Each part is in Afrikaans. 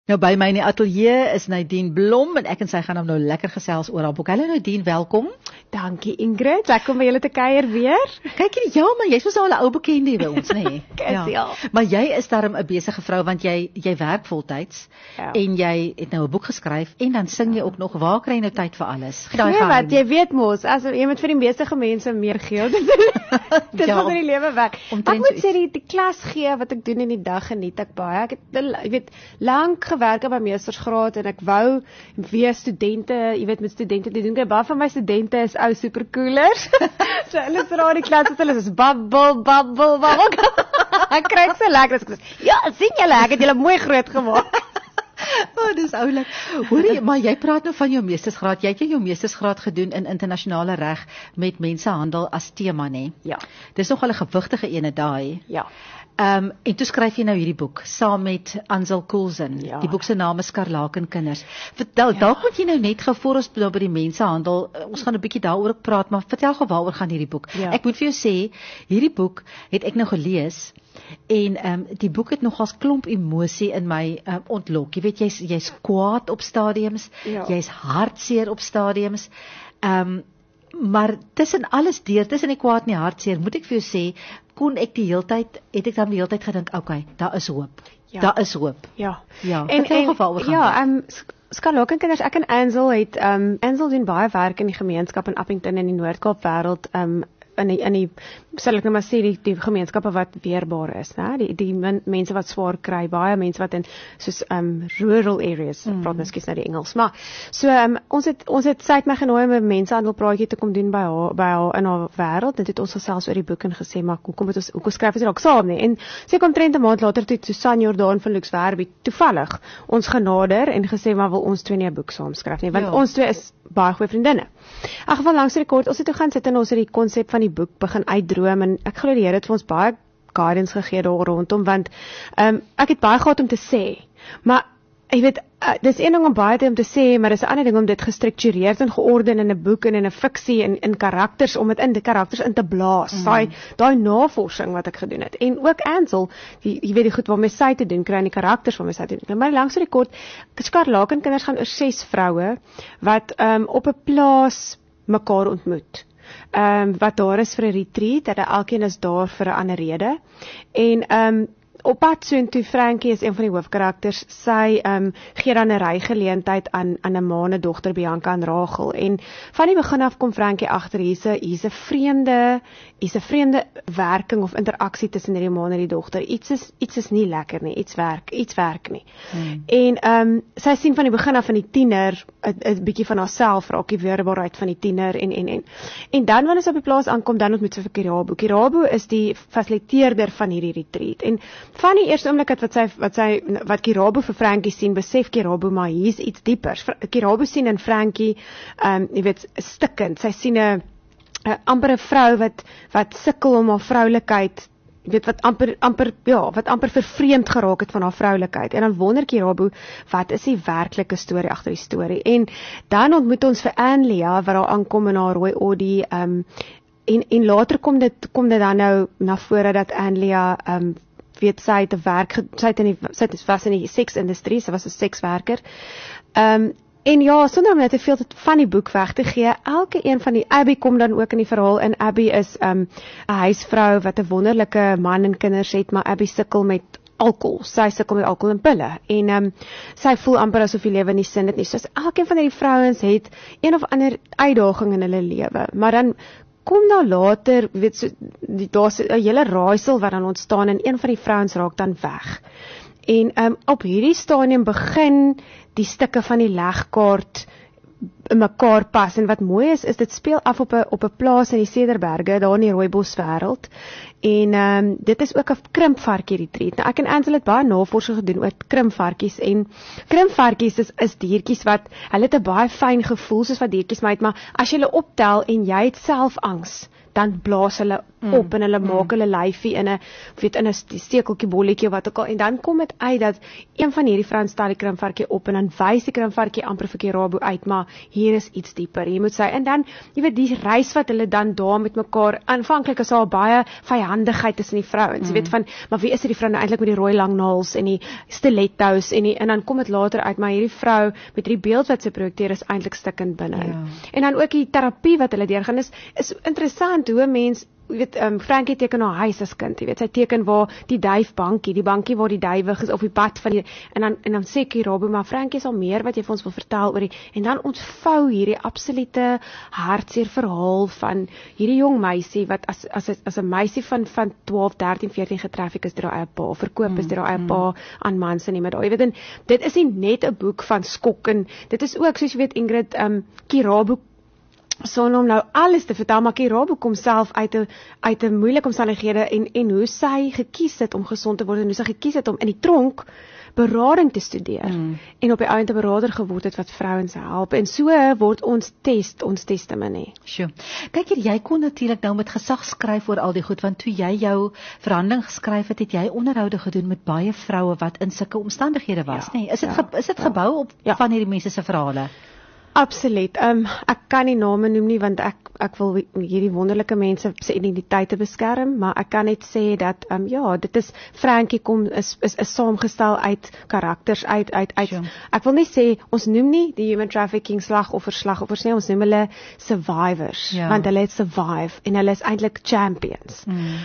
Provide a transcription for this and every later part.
Nou by my in die ateljee is Nadine Blom en ek en sy gaan nou lekker gesels oor haar boek. Hallo Nadine, welkom. Dankie Ingrid, lekker om by julle te kuier weer. Kyk hier, ja man, jy's mos al 'n ou bekende hier by ons, nê? Nee? Ja. Maar jy is darm 'n besige vrou want jy werk voltyds Ja. en jy het nou 'n boek geskryf en dan sing jy ook nog. Waar kry jy nou tyd vir alles? Nee, wat, jy weet mos, as jy moet vir die besige mense meer gee, dit Ja, is in die lewe werk. omtrent Ek moet so sê die klas gee wat ek doen in die dag geniet ek baie. Ek het jy weet lank gewerk op my meestersgraad en ek wou weer studente, jy weet met studente te doen. Baie van my studente is ou supercoolers. So hulle is raai die klas wat hulle is babbel. Ek kry so lekker as ek sê, ja, sien julle, ek het julle mooi groot gemaak. Oh, dis oulik. Hoorie, maar jy praat nou van jou meestersgraad. Jy het jou meestersgraad gedoen in internasionale reg met mensenhandel as tema, nê? Ja. Dis nogal 'n gewigtige ene daai. Ja. En toe skryf jy nou hierdie boek saam met Ansel Coulson. Ja. Die boek se naam is Skarlakenkinders. Vertel, dalk moet jy nou net gou voor ons nou by die mensenhandel, ons gaan 'n bietjie daaroor ook praat, maar vertel gou waaroor gaan hierdie boek. Ja. Ek moet vir jou sê, hierdie boek het ek nou gelees en die boek het nogals klomp emosie in my ontlok. Jy weet jy's kwaad op stadiums, Ja. jy's hartseer op stadiums. Maar tussen alles deur, tussen die kwaad en die hartseer, moet ek vir jou sê, het ek dan die hele tyd gedink, okay, daar is hoop. Ja. Daar is hoop. Ja. Ja, vertel gou waaroor gaan ja, Skarlakenkinders, ek en Ansel het Ansel doen baie werk in die gemeenskap in Appington in die Noord-Kaap wêreld in die sal ek nou maar sê die gemeenskappe wat weerbaar is, né? Die mense wat swaar kry, baie mense wat in soos rural areas, praat miskien nou die Engels, maar so ons het sy het my genooi om 'n mensenhandelpraatjie te kom doen by haar in haar wêreld. Dit het ons gesels oor die boek en gesê, maar hoekom skryf ons dit dalk saam nie? En sy kom omtrent 'n maand later toe Susan Jordan van Lux Werby toevallig ons genader en gesê maar wil ons twee nie 'n boek saam skryf nie, want Ja. ons twee is baie goeie vriendinne. In elk geval langs die kort, ons het toe gaan sit en ons het die konsep van die boek begin uitdroom en ek glo die Here het vir ons baie guidance gegee daar rondom, want ek het baie gehad om te sê, maar jy weet, dis een ding om baie om te sê, maar dis 'n ander ding om dit gestruktureerd en georden in 'n boek en in 'n fiksie en in karakters, om dit in die karakters in te blaas. Daai navorsing wat ek gedoen het. En ook Ansel, jy weet die goed waarmee sy te doen kry en die karakters waarmee sy te doen. Maar langs die kort, Skarlakenkinders gaan oor 6 vroue wat op 'n plaas mekaar ontmoet. Wat daar is vir 'n retreat, dat elkeen is daar vir 'n ander rede. En op pad soontoe, Frankie is een van die hoofkarakters, sy gee dan 'n rygeleentheid aan 'n maane dogter Bianca en Rachel. En van die begin af kom Frankie agter hier's 'n vreemde werking of interaksie tussen hierdie maane en die dogter. Iets is nie lekker nie, iets werk nie. En sy sien van die begin af van die tiener 'n bietjie van haarself raak, die weerbaarheid van die tiener en dan wanneer sy op die plaas aankom, dan ontmoet sy vir Kirabo. Kirabo is die fasiliteerder van hierdie retreat. En van die eerste oomblik wat Kirabo vir Frankie sien, besef Kirabo maar hier's iets diepers. Kirabo sien in Frankie jy weet stikkend. Sy sien 'n amper 'n vrou wat sukkel om haar vroulikheid, jy weet wat amper vervreemd geraak het van haar vroulikheid. En dan wonder Kirabo, wat is die werklike storie agter die storie? En dan ontmoet ons vir Anlia wat daar aankom in haar rooi Audi en later kom dit dan nou na vore dat Anlia weet sy het 'n werk, sy was in die seksindustrie, sy was 'n sekswerker. En ja, sonder om net te veel van die boek weg te gee, elke een van die, Abby kom dan ook in die verhaal, en Abby is 'n huisvrou wat 'n wonderlike man en kinders het, maar Abby sukkel met alkohol. Sy sukkel met alkohol en pille. En sy voel amper asof die lewe nie sin het nie. So elkeen van hierdie vrouens het een of ander uitdaging in hulle lewe. Maar dan kom daar later, weet so, daar's 'n hele raaisel wat dan ontstaan en een van die vrouens raak dan weg. En op hierdie stadium begin die stukke van die legkaart in mekaar pas. En wat mooi is dit speel af op 'n plaas in die Cederberge, daar in die Rooibos wêreld. En dit is ook 'n krimpvarkie retreat. Nou ek en Ansel het baie navorsing gedoen oor krimpvarkies, en krimpvarkies is diertjies wat, hulle het 'n baie fyn gevoel soos wat diertjies maar as jy hulle optel en jy het self angs, dan blaas hulle op en hulle maak hulle lyfie in 'n stekeltjie bolletjie wat ook al, en dan kom dit uit dat een van hierdie vrouens stel die krimvarkie op en dan wys die krimvarkie amper vir Kirabo uit, maar hier is iets dieper, hier moet sy, en dan, jy weet, die reis wat hulle dan daar met mekaar, aanvanklik is daar baie vyandigheid tussen die vrouens, jy weet van, maar wie is die vrou nou eintlik met die rooi lang naels en die stilettos en dan kom dit later uit, maar hierdie vrou met die beeld wat sy projekteer is eintlik stikkend binne. Ja. En dan ook die terapie wat hulle deurgaan is interessant hoe 'n mens, jy weet, Frankie teken haar huis as kind, jy weet, sy teken waar die duifbankie, die bankie waar die duiwe is op die pad van die, en dan sê Kirabo, maar Frankie is al meer wat jy vir ons wil vertel oor die, en dan ontvou hierdie absolute hartseer verhaal van hierdie jong meisie wat as 'n meisie van 12, 13, 14 getraffic is deur haar eie pa, verkoop is deur haar eie pa aan mans en nie met daai, jy weet, en dit is nie net 'n boek van skok, en dit is ook, soos jy weet Ingrid, Kirabo sonder om nou alles te vertel, maar Kirabo kom self uit 'n moeilike omstandighede en hoe sy gekies het om gesond te word en hoe sy gekies het om in die tronk berading te studeer en op die einde berader geword het wat vrouens help, en so word ons testimony. Sjoe. Kyk hier, jy kon natuurlik nou met gesag skryf oor al die goed, want toe jy jou verhandeling geskryf het jy onderhoude gedoen met baie vroue wat in sulke omstandighede was, nê? Is dit gebou op van hierdie mense se verhale? Absoluut. Ek kan nie name noem nie, want ek wil hierdie wonderlike mense se identiteite beskerm, maar ek kan net sê dat dit is Frankie is saamgestel uit karakters uit. Ek wil nie sê ons noem nie die human trafficking slagoffers nie, ons noem hulle survivors, want hulle het survive en hulle is eintlik champions.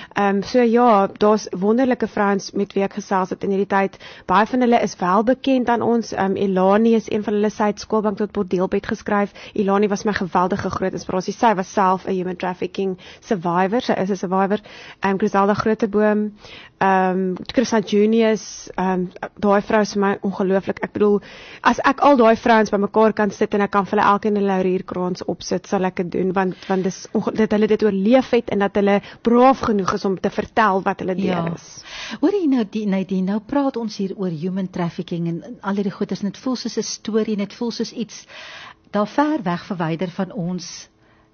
So ja, daar's wonderlike vrouens met wie ek gesels het in hierdie tyd. Baie van hulle is wel bekend aan ons. Elani is een van hulle, sy het Skoolbank tot bordeelbed geskryf. Elani was my geweldige groot inspirasie. Sy was self 'n human trafficking survivor. Sy is 'n survivor. Griselda Groteboom, Christa Junius, daai vrou is vir my ongelooflik. Ek bedoel, as ek al daai vrouens bymekaar kan sit en ek kan vir hulle elkeen 'n laurierkrans opsit, sal ek dit doen, want dat hulle dit oorleef het en dat hulle braaf genoeg is om te vertel wat hulle deur is. Hoor jy nou, Nadine, nou praat ons hier oor human trafficking en al hierdie goeders, en dit voel soos 'n storie, en dit voel soos iets daar ver weg verwyder van ons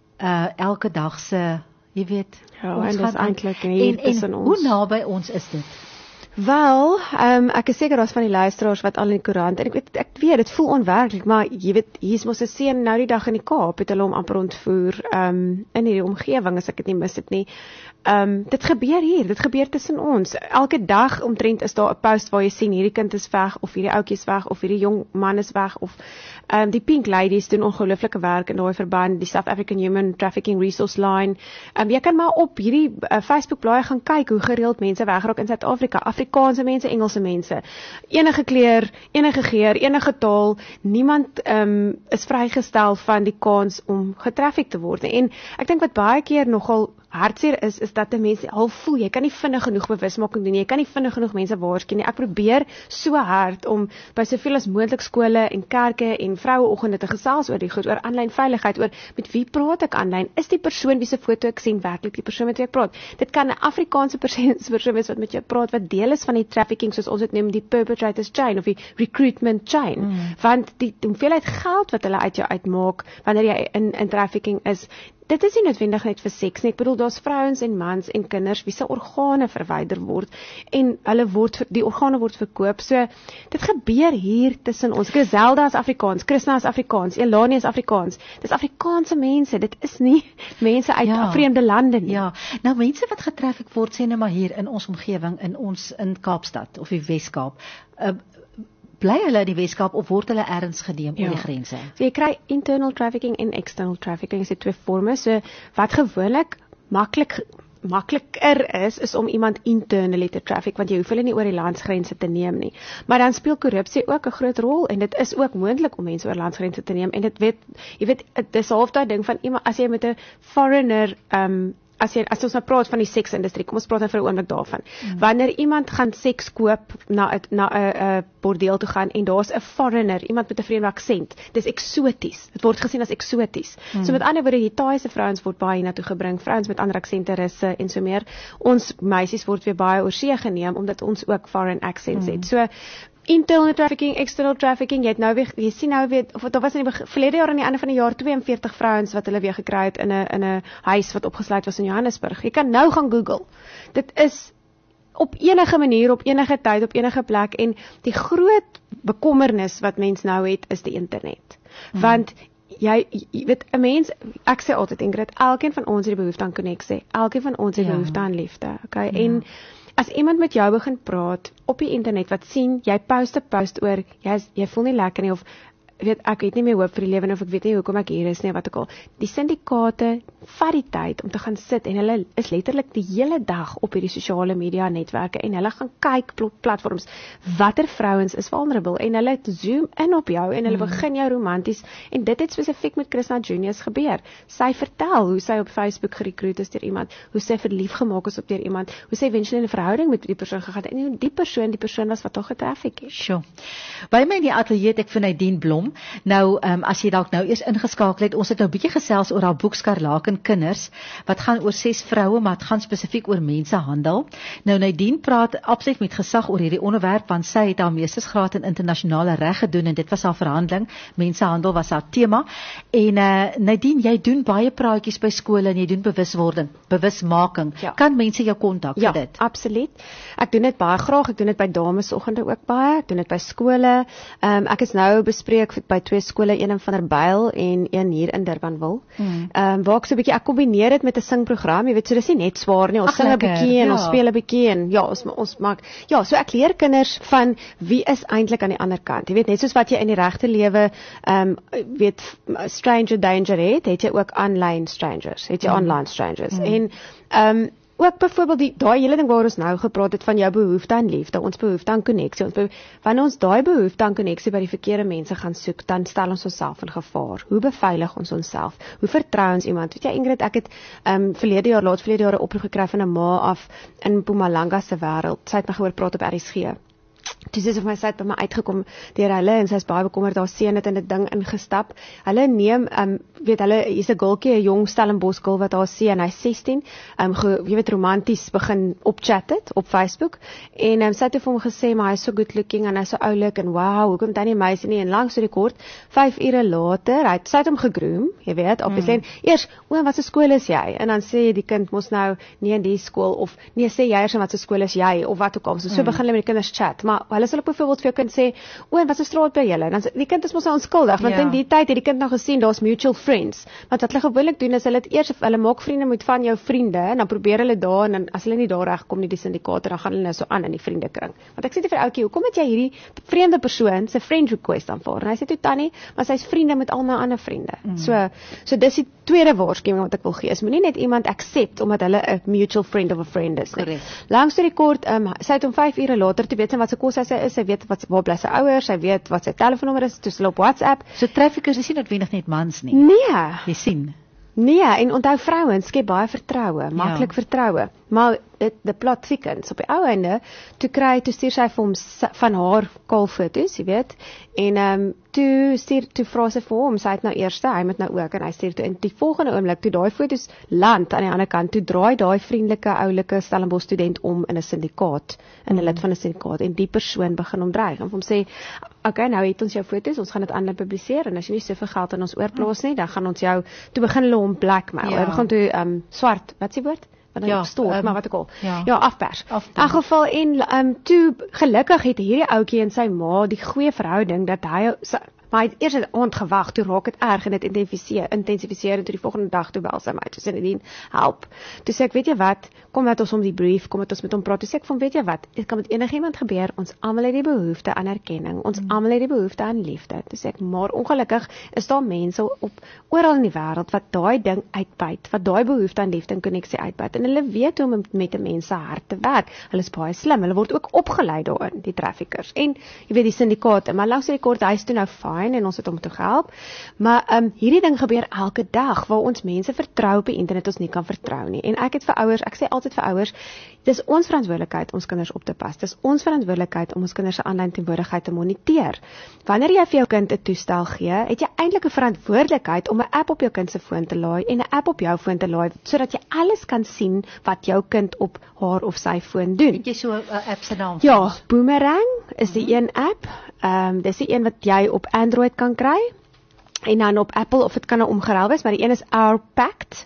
elke dag se, jy weet, ons en dis eintlik hier tussen ons. Hoe naby ons is dit? Wel, ek is seker daar's van die luisteraars wat al in die koerant, en ek weet dit voel onwerklik, maar jy weet, hier is mos 'n seun nou die dag in die Kaap, het hulle hom amper ontvoer in hierdie omgewing, as ek dit nie mis het nie. Dit gebeur hier, dit gebeur tussen ons. Elke dag omtrent is daar 'n post waar jy sien hierdie kind is weg, of hierdie ouetjie is weg, of hierdie jong man is weg, of die Pink Ladies doen ongelooflike werk in daai verband, die South African Human Trafficking Resource Line. Jy kan maar op hierdie Facebook blaai gaan kyk hoe gereeld mense wegraak in Suid-Afrika, Afrikaanse mense, Engelse mense, enige kleur, enige geur, enige taal, niemand is vrygestel van die kans om getraffic te word. En ek dink wat baie keer nogal hartseer is dat die mense al voel, jy kan nie vinnig genoeg bewusmaking doen, jy kan nie vinnig genoeg mense waarsku nie. Ek probeer so hard om by soveel as moontlik skole en kerke en vroueoggende te gesels oor die goed, oor aanlyn veiligheid, oor met wie praat ek aanlyn, is die persoon wie se foto ek sien werklik die persoon met wie ek praat. Dit kan 'n Afrikaanse persoon wees wat met jou praat, wat deel is van die trafficking, soos ons dit noem, die perpetrators chain of die recruitment chain, want die hoeveelheid geld wat hulle uit jou uitmaak wanneer jy in trafficking is, dit is nie noodwendig net vir seks nie. Ek bedoel, daar's vrouens en mans en kinders wie se organe verwyder word en die organe word verkoop. So dit gebeur hier tussen ons. Griselda is Afrikaans, Krishna is Afrikaans, Elani is Afrikaans. Dis Afrikaanse mense. Dit is nie mense uit vreemde lande nie. Ja. Nou mense wat getraffic word, sê nou maar hier in ons omgewing, in Kaapstad of die Wes-Kaap. Bly hulle in die Weskaap of word hulle ergens geneem oor die grense? So jy kry internal trafficking en external trafficking, is die twee forme. So wat gewoonlik makliker is om iemand internally te traffic, want jy hoef hulle nie oor die landsgrense te neem nie. Maar dan speel korrupsie ook 'n groot rol, en dit is ook moontlik om mense oor landsgrense te neem, en jy weet, dis half daai ding van iemand, as jy met 'n foreigner as ons nou praat van die seksindustrie, kom ons praat nou vir 'n oomblik daarvan. Wanneer iemand gaan seks koop, na 'n bordeel toe gaan, en daar's 'n foreigner, iemand met 'n vreemde aksent, dis eksoties. Dit word gesien as eksoties. So met ander woorde, die Thaise vrouens word baie hiernatoe gebring, vrouens met ander aksente, russe en so meer. Ons meisies word weer baie oor see geneem, omdat ons ook foreign accents het. So internal trafficking, external trafficking, jy sien nou weer, of daar was in die verlede jaar aan die einde van die jaar 42 vrouens wat hulle weer gekry het in 'n huis wat opgesluit was in Johannesburg. Jy kan nou gaan Google. Dit is op enige manier, op enige tyd, op enige plek, en die groot bekommernis wat mens nou het, is die internet. Want jy weet, 'n mens, ek sê altyd, Ingrid, elkeen van ons het die behoefte aan koneksie, elkeen van ons het die behoefte aan liefde, okay? En as iemand met jou begin praat op die internet, wat sien, jy post oor, jy voel nie lekker nie, of weet, ek het nie meer hoop vir die lewe, of ek weet nie hoekom ek hier is nie, wat ek al. Die syndikaate vat die tyd om te gaan sit, en hulle is letterlik die hele dag op hierdie sosiale media netwerke, en hulle gaan kyk platforms, watter vrouens is vulnerable, en hulle zoom in op jou, en hulle begin jou romanties, en dit het spesifiek met Krishna Junius gebeur. Sy vertel hoe sy op Facebook gerekruut is deur iemand, hoe sy verlief gemaak is op deur iemand, hoe sy eventueel in 'n verhouding met die persoon gegaan het, en hoe die persoon was wat haar getraffic het. Sure. By my in die ateljee het ek vir Nadine Blom. Nou, as jy dalk nou eers ingeskakel het, ons het nou 'n bietjie gesels oor haar boek Skarlaken Kinders, wat gaan oor 6 vroue, maar het gaan spesifiek oor mensenhandel. Nou, Nadine praat absoluut met gesag oor hierdie onderwerp, want sy het haar meestersgraad in internasionale reg gedoen, en dit was haar verhandeling. Mensenhandel was haar tema. En Nadine, jy doen baie praatjies by skole, en jy doen bewusmaking. Ja. Kan mense jou kontak vir dit? Ja, absoluut. Ek doen dit baie graag. Ek doen dit by damesoggende ook baie. Ek doen dit by skole. Ek is nou bespreek by 2 skole, een in Vanderbijl en een hier in Durbanville. Waar ek so 'n bietjie, ek kombineer dit met 'n singprogram, jy weet, so dis nie net swaar nie, ons sing 'n bietjie en ons speel 'n bietjie, en ja, ons maak, ja, so ek leer kinders van wie is eintlik aan die ander kant. Jy weet, net soos wat jy in die regte lewe weet, stranger danger het jy ook online strangers, het jy online strangers. En ook byvoorbeeld daai hele ding waar ons nou gepraat het van jou behoefte aan liefde, ons behoefte aan koneksie, wanneer ons daai behoefte aan koneksie by die verkeerde mense gaan soek, dan stel ons onsself in gevaar. Hoe beveilig ons onsself? Hoe vertrou ons iemand? Weet jy, Ingrid, ek het verlede jaar 'n oproep gekry van 'n ma af in Mpumalanga se wêreld. Sy het my gehoor praat op RSG. Toe sy vir my, sy het by my uitgekom deur hulle, en sy is baie bekommerd, haar seun het in 'n ding ingestap. Hulle neem, weet hulle, hier's 'n girltjie, 'n jong Stellenbosch girl wat haar seun, hy's 16, jy weet, romanties begin opchat het op Facebook, en sy het vir hom gesê, maar hy's so good looking, en hy's so oulik, en wow, hoekom dan nie meisie nie, en langs so die kort, 5 ure later, sy het hom gegroom, jy weet, obviously, eers, wat se skool is jy? En dan sê die kind mos nou, nie in die skool, of nee, sê jy eers wat se skool is jy, of wat ook al, so begin hulle met die kinders chat, maar hulle sal ook byvoorbeeld vir jou kind sê, wat se straat by julle? Dan die kind is mos nou onskuldig, want in die tyd het die kind nou gesien, daar's mutual friends. Want wat hulle gewoonlik doen is hulle het eers, hulle maak vriende met van jou vriende, en dan probeer hulle daar, en dan as hulle nie daar regkom nie, die syndikaat, dan gaan hulle nou so aan in die vriendekring. Want ek sê vir ouetjie, hoekom het jy hierdie vreemde persoon se friend request aanvaar? En hy sê toe, Tannie, maar sy's vriende met al my ander vriende. So dis die tweede waarskuwing wat ek wil gee, is moenie net iemand accept omdat hulle 'n mutual friend of a friend is nie. Langs die kort, sy het om 5 ure later te weet wat se kos sy is, sy weet waar bly sy ouers, sy weet wat sy telefoonnommer is, toe hulle op WhatsApp. So traffickers is nie noodwendig net mans nie. Nee. Jy sien. Nee, en onthou vrouens skep baie vertroue, maklik vertroue. Maar the plot thickens op die ou einde, toe stuur sy vir hom van haar kaalfoto's, jy weet, en toe vra sy vir hom, sy het nou eerste, hy moet nou ook, en hy stuur toe, en die volgende oomblik, toe daai foto's land aan die ander kant, toe draai daai vriendelike, oulike Stellenbosch student om in 'n syndikaat, in 'n lid van 'n syndikaat, en die persoon begin hom dreig, en vir hom sê, okay, nou het ons jou foto's, ons gaan dit aanlyn publiseer, en as jy nie soveel geld in ons oorplaas nie, dan gaan ons jou, toe begin hulle hom blackmail, hy begin toe, swart, wat is die woord? Stoort, maar wat ek al. Ja, afpers. In geval, en toe gelukkig het hierdie ouetjie en sy ma die goeie verhouding dat hy, maar hy het eers 'n aand gewag, toe raak dit erg en dit intensifiseer, en toe die volgende dag toe bel sy my, toe sê Nadine, help. Toe sê ek, weet jy wat, kom met ons om die brief, kom met ons met hom praat, toe sê ek van, weet jy wat, dit kan met enigiemand gebeur, ons almal het die behoefte aan erkenning, ons almal het die behoefte aan liefde, toe sê ek, maar ongelukkig is daar mense oral in die wêreld wat daai ding uitbuit, wat daai behoefte aan liefde en koneksie uitbuit, en hulle weet hoe om met 'n mens se hart te werk, hulle is baie slim, hulle word ook opgelei daarin, die traffickers, en jy weet die syndikaate, maar langs die kort, hy is toe nou fine, online en ons het hom toe gehelp. Maar hierdie ding gebeur elke dag waar ons mense vertrou op die internet ons nie kan vertrou nie. En ek sê altyd vir ouers, dis ons verantwoordelikheid om ons kinders op te pas. Dis ons verantwoordelikheid om ons kinders se aanlyn teenwoordigheid te moniteer. Wanneer jy vir jou kind 'n toestel gee, het jy eintlik 'n verantwoordelikheid om 'n app op jou kind se foon te laai en 'n app op jou foon te laai sodat jy alles kan sien wat jou kind op haar of sy foon doen. Het jy so 'n app se naam? Ja, Boomerang is die een app. Dis die een wat jy op Android kan kry. En dan op Apple of dit kan nou omgeruil wees, maar die een is Our Pact,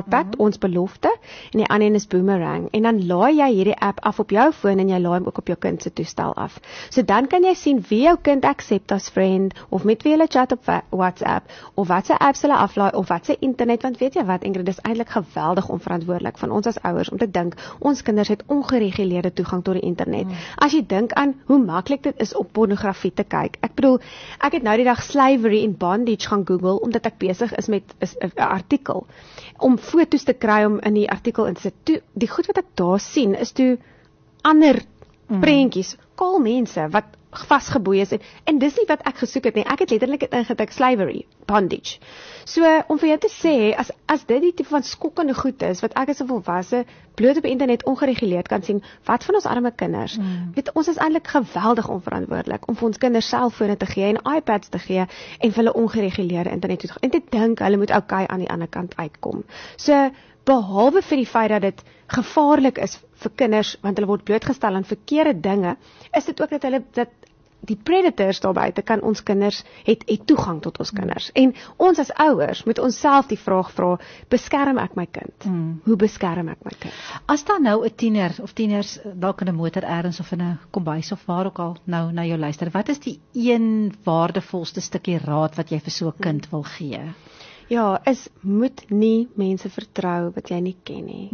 ons belofte, en die ander een is Boomerang. En dan laai jy hierdie app af op jou foon en jy laai hom ook op jou kind se toestel af. So dan kan jy sien wie jou kind accept as friend, of met wie hulle chat op WhatsApp, of wat se apps hulle aflaai, of wat se internet, want weet jy wat, Ingrid, dis eintlik geweldig onverantwoordelik van ons as ouers om te dink, ons kinders het ongereguleerde toegang tot die internet. As jy dink aan hoe maklik dit is om pornografie te kyk. Ek bedoel, ek het nou die dag slavery en bondage gaan Google, omdat ek besig is met 'n artikel, om foto's te kry om in die artikel in te sit. Die goed wat ek daar sien, is toe ander prentjies, kaal mense, wat vasgeboei is, en dis nie wat ek gesoek het nie, ek het letterlik het ingetik slavery, bondage. So, om vir jou te sê, as dit die tipe van skokkende goed is, wat ek as 'n volwasse, bloot op internet ongereguleerd kan sien, wat van ons arme kinders? Weet, ons is eintlik geweldig onverantwoordelik, om vir ons kinders selfone te gee, en iPads te gee, en vir hulle ongereguleerde internet toe te gaan, en te dink, hulle moet okay aan die ander kant uitkom. So, behalwe vir die feit dat dit gevaarlik is vir kinders, want hulle word blootgestel aan verkeerde dinge, is dit ook dat die predators daar buite kan ons kinders, het toegang tot ons kinders. En ons as ouers moet ons self die vraag vra, beskerm ek my kind? Hoe beskerm ek my kind? As daar nou 'n tiener of tieners dalk in 'n motor ergens of in 'n kombuis of waar ook al nou na jou luister, wat is die een waardevolste stukkie raad wat jy vir so 'n kind wil gee? Ja, moet nie mense vertrou wat jy nie ken nie.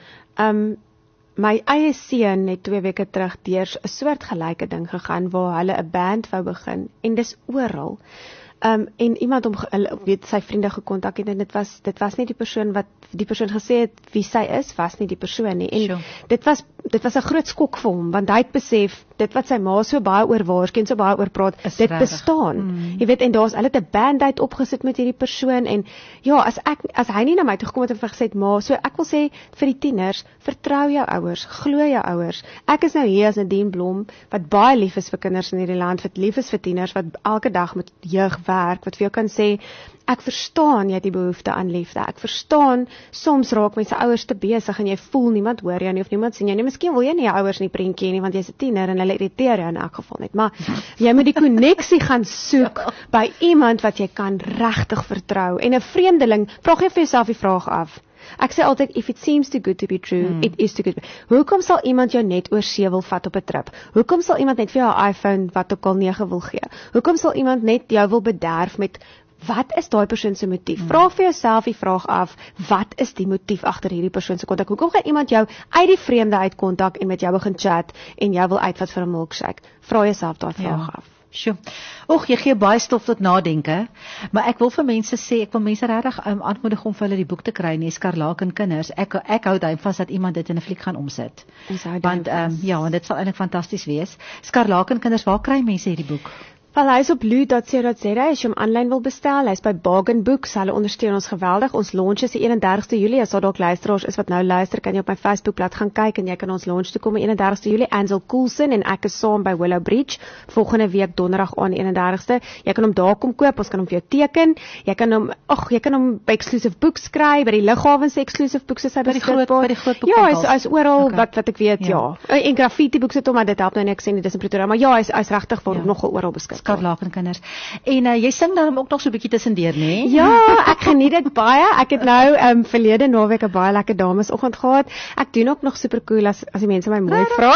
My eie seun het 2 weke terug deur 'n soort gelyke ding gegaan waar hulle 'n band wou begin en dis oral. En iemand weet sy vriende gekontak het en dit was nie die persoon wat die persoon gesê het wie sy is, was nie die persoon nie. En dit was 'n groot skok vir hom, want hy het besef dit wat sy ma so baie oor waarsku en so baie oor praat, dit bestaan. Jy weet, en hulle het 'n band-aid opgesit met hierdie persoon, en ja, as hy nie na my toe gekom het en gesê ma, so ek wil sê vir die tieners, vertrou jou ouers, glo jou ouers. Ek is nou hier as Nadine Blom, wat baie lief is vir kinders in hierdie land, wat lief is vir tieners, wat elke dag met jeug werk, wat vir jou kan sê, ek verstaan jy het die behoefte aan liefde, ek verstaan, soms raak mense ouers te besig en jy voel niemand hoor jou nie of niemand sien jou nie, miskien wil jy nie jou ouers nie prentjie nie, want jy's 'n tiener en hulle irriteer jou in elk geval net, maar jy moet die koneksie gaan soek by iemand wat jy kan regtig vertrou, en 'n vreemdeling, vra jy vir jouself die vraag af. Ek sê altyd, if it seems too good to be true, it is too good. Hoekom sal iemand jou net oor see wil vat op 'n trip? Hoekom sal iemand net vir jou 'n iPhone wat ook al 9 wil gee? Hoekom sal iemand net jou wil bederf met, wat is daai persoon se motief? Vra vir jouself die vraag af, wat is die motief agter hierdie persoon se kontak? Hoekom gaan iemand jou uit die vreemde uit kontak en met jou begin chat en jy wil uitvat vir 'n milkshake? Vra jouself daai vraag af. Sjoe. Jy gee baie stof tot nadenke, maar ek wil vir mense sê, ek wil mense regtig aanmoedig om vir hulle die boek te kry, nie Skarlaken Kinders. Ek hou duim vas dat iemand dit in 'n fliek gaan omsit. Want want dit sal eintlik fantasties wees. Skarlaken Kinders, waar kry mense hierdie boek? Wel, hy is op loo.co.za as jy hom aanlyn wil bestel. Hy is by Bargain Books. Hulle ondersteun ons geweldig. Ons launch is die 31ste Julie. As daar dalk luisteraars is wat nou luister, kan jy op my Facebookblad gaan kyk en jy kan ons launch toe kom die 31ste Julie. Ansel Coulson en ek is saam by Willow Bridge volgende week donderdag aan die 31ste. Jy kan hom daar kom koop. Ons kan hom vir jou teken. Jy kan hom by Exclusive Books kry, by die Lughawe se Exclusive Books is hy beskikbaar. By die groot boek. Ja, hy is oral wat ek weet, ja. En graffiti boeke sit hom, maar dit help nou nie, ek sê nie dis in Pretoria, maar ja, hy is regtig vir nogal oral beskikbaar. Skarlaken Kinders. En jy sing dan ook nog so 'n bietjie tussendeur, nê? Ja, ek geniet dit baie. Ek het nou verlede naweek 'n baie lekker damesoggend gehad. Ek doen ook nog super cool as die mense my mooi vra.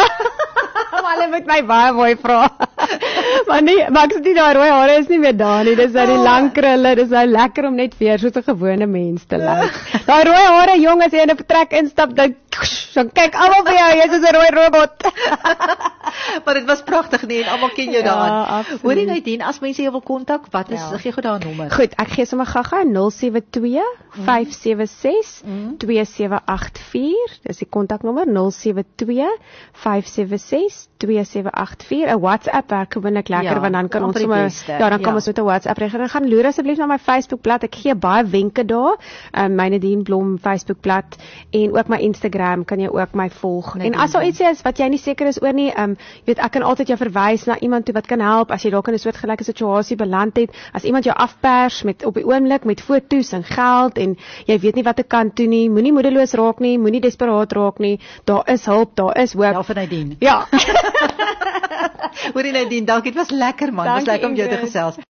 Maar hulle moet my baie mooi vra. maar ek sê nie, daai rooi hare is nie meer daar nie. Dis nou die lang krulle, dis nou lekker om net weer soos 'n gewone mens te lyk. Daai rooi hare, jong, as jy in 'n vertrek instap, dink dan kyk almal vir jou, jy's 'n rooi robot. Maar dit was pragtig nie, en almal ken jou daaraan. Absoluut. Hoorie Nadine, as mense jou wil kontak, wat is, gee gou daai nommer. Goed, ek gee sommer gaga 072 576 2784. Dis die kontaknommer 072 576 2784. 'n WhatsApp werk gewoonlik lekker want dan kan ons sommer dan kan ons met 'n WhatsApp reageer. Gaan loer asseblief na my Facebookblad. Ek gee baie wenke daar. My Nadine Blom Facebookblad en ook my Instagram kan jy ook my volg. Nadine en as daar iets is wat jy nie seker is oor nie, weet ek kan altyd jou verwys na iemand toe wat kan help as jy dalk in 'n soortgelyke situasie beland het. As iemand jou afpers met op die oomblik met foto's en geld en jy weet nie wat te kan doen nie, moenie moedeloos raak nie, moenie desperaat raak nie. Daar is hulp, daar is hoop. Ja, vir Nadine. Ja. Hoorie Nadine, dankie, dit was lekker man. Dit was lekker om jou te gesels.